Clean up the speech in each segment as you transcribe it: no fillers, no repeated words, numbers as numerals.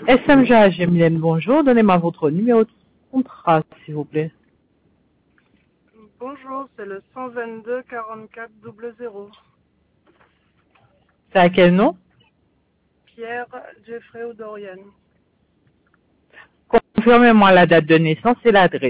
SMGH Mylène, bonjour. Donnez-moi votre numéro de contrat, s'il vous plaît. Bonjour, c'est le 122 44 00. C'est à quel nom? Pierre Jeffrey ou Dorian. Confirmez-moi la date de naissance et l'adresse.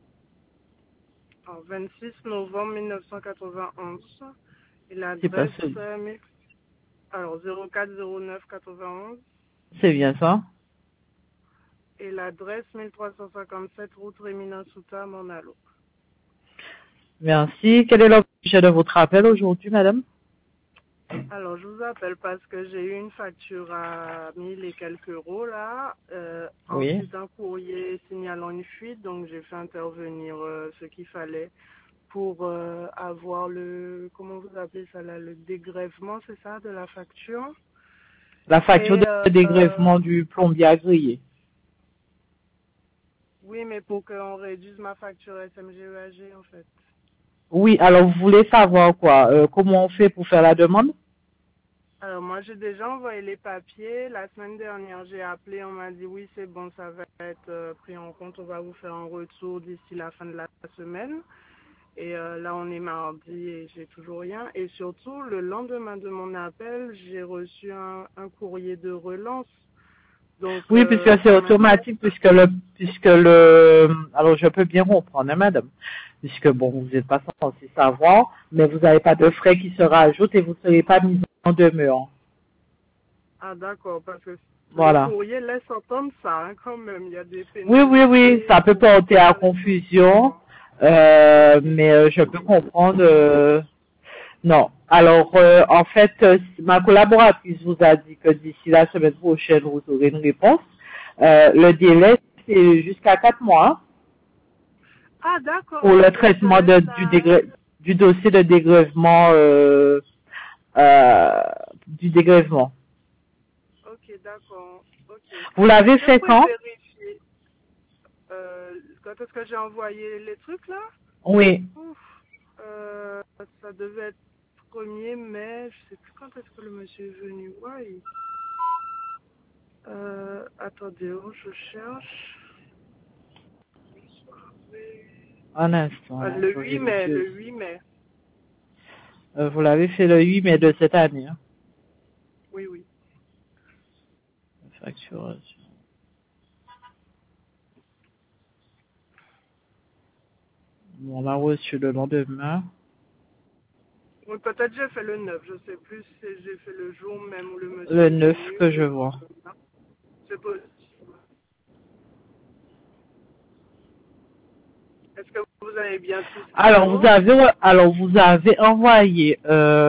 26 novembre 1991. Et C'est pas l'adresse, ça. alors 0409 91. C'est bien ça? Et l'adresse 1357 route Rémina Souta, Mornalo. Merci. Quel est l'objet de votre appel aujourd'hui, madame? Alors, je vous appelle parce que j'ai eu une facture à 1000 et quelques euros là. Oui. Ensuite, un courrier signalant une fuite, donc j'ai fait intervenir ce qu'il fallait pour avoir le, comment vous appelez ça là, le dégrèvement, c'est ça, de la facture. La facture Et, de dégrèvement du plombier agréé. oui, mais pour qu'on réduise ma facture SMGEAG en fait. Oui, alors vous voulez savoir quoi? Comment on fait pour faire la demande? Alors moi j'ai déjà envoyé les papiers. La semaine dernière j'ai appelé, on m'a dit oui c'est bon, ça va être pris en compte, on va vous faire un retour d'ici la fin de la semaine. Et là on est mardi et j'ai toujours rien. Et surtout le lendemain de mon appel j'ai reçu un courrier de relance. Donc Oui, puisque c'est ça m'intéresse. automatique, alors je peux bien comprendre, hein, madame, puisque bon, vous n'êtes pas censé savoir, mais vous n'avez pas de frais qui se rajoutent et vous ne serez pas mis en demeure. Ah d'accord, parce que le Voilà. courrier laisse entendre ça hein, quand même. Il y a des Oui, pénalités ça peut pour porter à confusion, l'investissement. Ok. mais je peux comprendre. Non. Alors, en fait, ma collaboratrice vous a dit que d'ici la semaine prochaine, vous aurez une réponse. Le délai, c'est jusqu'à 4 mois Ah d'accord, pour le parce que je traitement savais que ça... du dossier de dégrèvement, euh, du dégrèvement. Ok, d'accord. Ok. Vous Est-ce l'avez que vous fait pouvez quand? vérifier quand est-ce que j'ai envoyé les trucs là? Oui. Ouf, ça devait être 1er mai, je sais plus quand est-ce que le monsieur est venu. Ouais. Attendez, oh, je cherche. Un instant, Le attendez, 8 mai, monsieur. le 8 mai. Vous l'avez fait le 8 mai de cette année. Hein. Oui, oui. Facturation. On l'a reçu le lendemain. Oui, peut-être j'ai fait le 9, je sais plus si j'ai fait le jour même où le monsieur Le est 9 venu que ou je quelque chose vois. comme ça. C'est possible. Est-ce que vous avez bien tout ce qu'il faut? Alors vous avez envoyé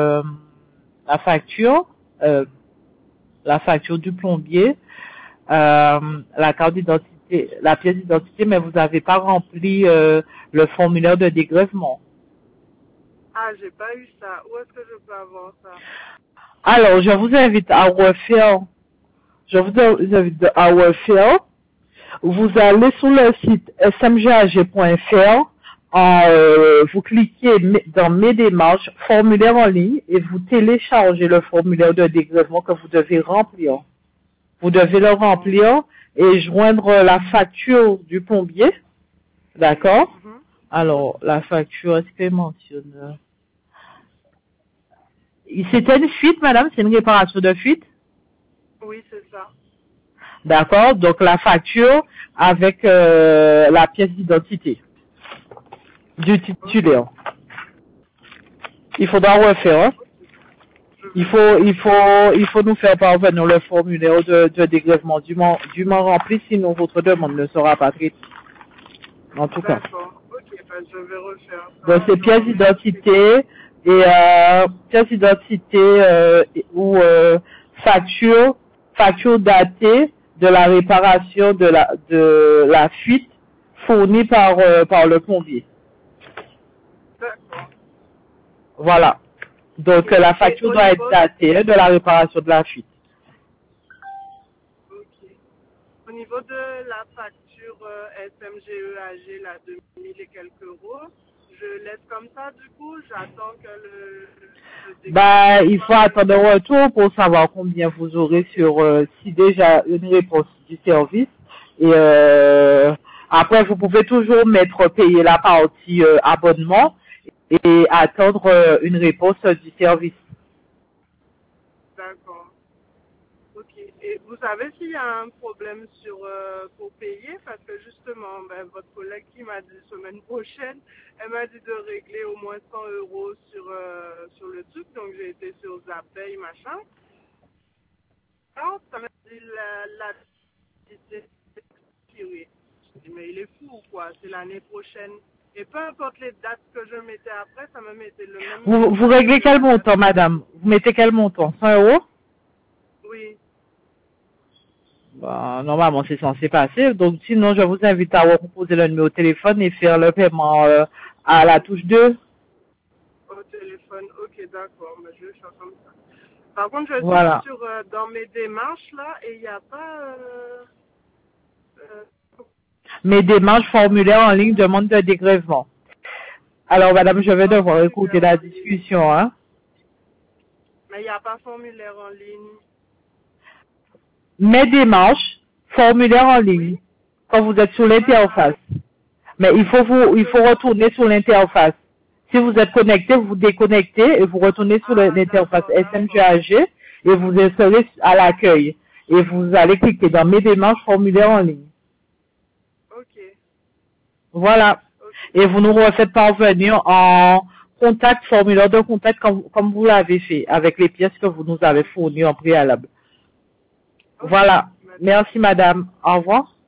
euh, la facture du plombier, la carte d'identité, la pièce d'identité, mais vous n'avez pas rempli le formulaire de dégrèvement. Ah, j'ai pas eu ça. Où est-ce que je peux avoir ça? Alors je vous invite à refaire, Vous allez sur le site smgag.fr, vous cliquez dans mes démarches, formulaire en ligne, et vous téléchargez le formulaire de dégrèvement que vous devez remplir. Vous devez le remplir et joindre la facture du plombier, d'accord? Mhm. Alors, la facture, est-ce qu'elle mentionne? C'était une fuite, madame, c'est une réparation de fuite? Oui, c'est ça. D'accord? Donc, la facture avec la pièce d'identité du Ok. titulaire. Il faudra refaire. Hein. Je vais refaire. Il faut nous faire parvenir le formulaire de dégrèvement dûment rempli, sinon votre demande ne sera pas traitée. En tout cas. D'accord. Ok, ben je vais refaire Donc ça. c'est Je vous pièce remercie. d'identité et pièce d'identité ou facture datée de la réparation de la fuite fournie par le plombier. D'accord. Voilà. Ok. Donc la Et facture doit être datée de la réparation de la fuite. ok. Au niveau de la facture SMGEAG, là, de 1000 et quelques euros, je laisse comme ça, du coup, j'attends que le Bah, dégrèvement il soit faut fait. attendre un retour pour savoir combien vous aurez Ok. sur si déjà une réponse du service. Et après, vous pouvez toujours payer la partie abonnement et attendre une réponse du service. D'accord. Ok. Et vous savez s'il y a un problème pour payer? Parce que justement, votre collègue qui m'a dit semaine prochaine, elle m'a dit de régler au moins 100 € sur le truc. Donc j'ai été sur Zapay, machin. Alors, ça m'a dit la tirée. Je dis, mais il est fou ou quoi? C'est l'année prochaine. Et peu importe les dates que je mettais après, ça me mettait le même. Vous réglez quel montant, madame? Vous mettez quel montant? 100 €? Oui. Bah, normalement, c'est censé passer. Donc, sinon, je vous invite à reposer le numéro de téléphone et faire le paiement à la touche 2. Au téléphone, ok, d'accord, mais je vais faire comme ça. Par contre, je Voilà. suis dans mes démarches là et il n'y a pas. Mes démarches formulaires en ligne demandent de dégrèvement. Alors, madame, je vais devoir écouter la discussion, hein. Mais il n'y a pas formulaire en ligne. Mes démarches, formulaire en ligne, Oui. quand vous êtes sur l'interface. Mais il faut retourner sur l'interface. Si vous êtes connecté, vous vous déconnectez et vous retournez sur l'interface SMGAG et vous serez à l'accueil. Et vous allez cliquer dans mes démarches formulaire en ligne. Ok. Voilà. Et vous nous refaites parvenir en contact, formulaire de contact comme vous l'avez fait, avec les pièces que vous nous avez fournies en préalable. Ok. Voilà. Merci madame. Au revoir.